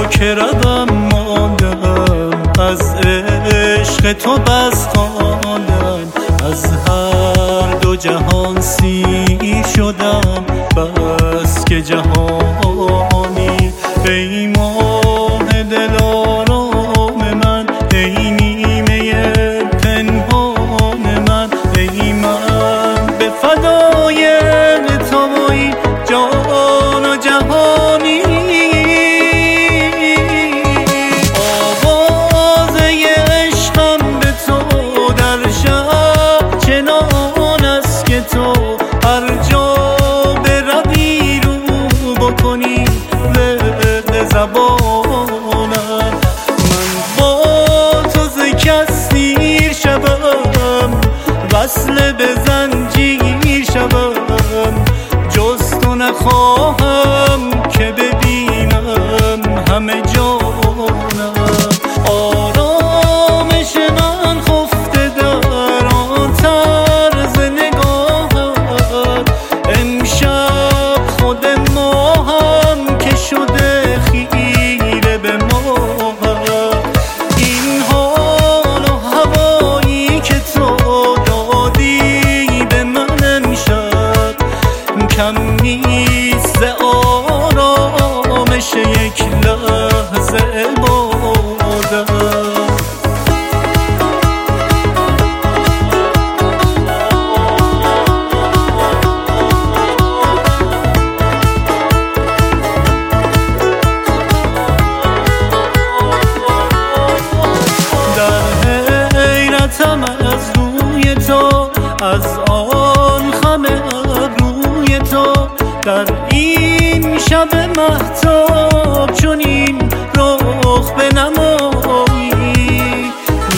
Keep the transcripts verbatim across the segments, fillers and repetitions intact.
که رقم ماندم، از عشق تو بس خواندم، از هر دو جهان سیر شدم، بس که جهانی. ای ماه دلارام من، ای نیمه پنهان من، ای من به فدای تو و این جان و جهانی. آوازه عشقم به تو در شب چنان است که تو هر جا بروی رو بکنی ورد زبانم. من با تو ز کس دیر شوم، وصل به زنجیر شوم، جز تو نخواهم که ببینم همه جانم. آرامش من خفته در آن طرز نگاهت، امشب خود ماهم که شده خیره به ماهت. این حال و هوایی که تو دادی به من امشب، کم نیست ز آرامش یک لحظه عبادت. در حیرتم از روی تو، از آن خم ابروی تو، در این شب مهتاب چنین رخ بنمایی.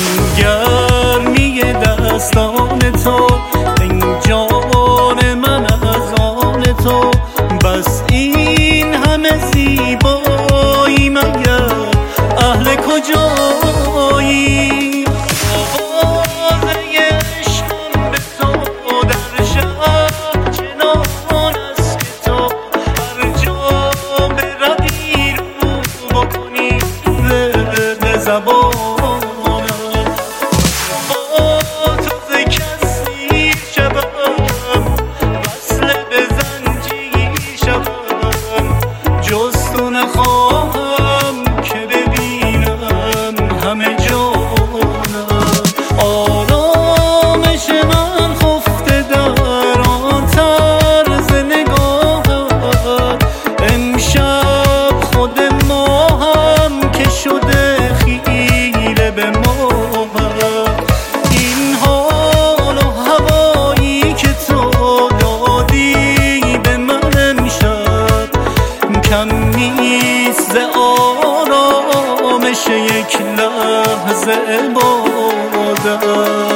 گرمی دستان تو، این جان من از آن تو، بس این همه زیبایی مگر اهل کجایی؟ آوازه عشقم به تو در شب چنان است که تو هر جا بروی رو بکنی ورد زبانم. با تو ز کس دیر شوم، وصل به زنجیر شوم، جز تو نخواهم که ببینم همه جانم. آرامش من خفته در آن طرز نگاهت، امشب خود ماهم که شده خیره به ماهت. این حال و هوایی که تو دادی به من امشب، کم نیست ز آرامش یک لحظه عبادت.